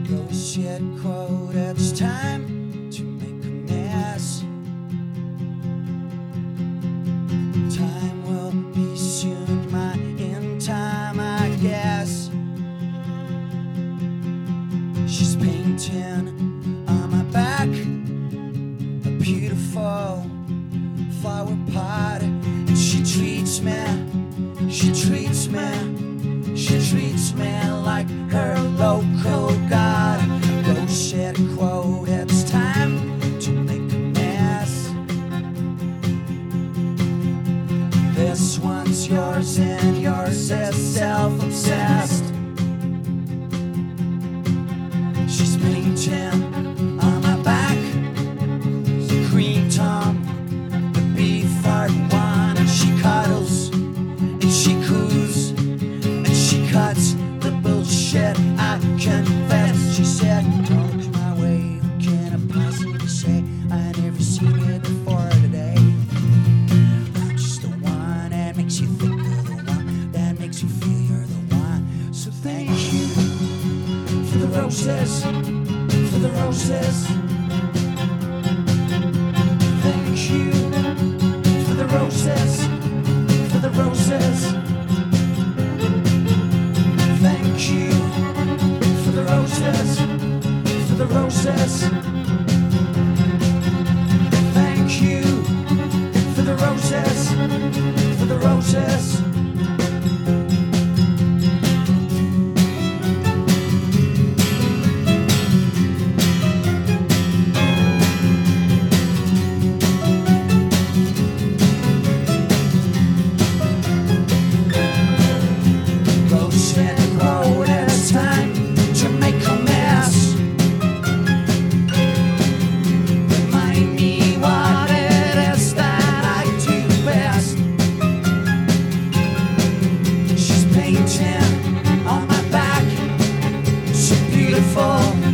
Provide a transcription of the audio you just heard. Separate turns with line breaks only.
Bullshit quote, it's time to make a mess. Time will be soon, my end time, I guess. She's painting on my back a beautiful flower pot, and she treats me like her local god. Bullshit quote, it's time to make a mess. This one's yours and yours is self-obsessed. She's painting on my back the cream tongue, the beef heart one, and she cuddles and she coos and she cuts the bullshit, I confess. She said, don't look my way, what can I possibly say? I never seen it before today. I'm just the one that makes you think of the one that makes you feel you're the one. So thank you for the roses, for the roses. Thank you for the roses, for the roses. Thank you for the roses, for the roses. Thank you for the roses, for the roses. On my back, so beautiful.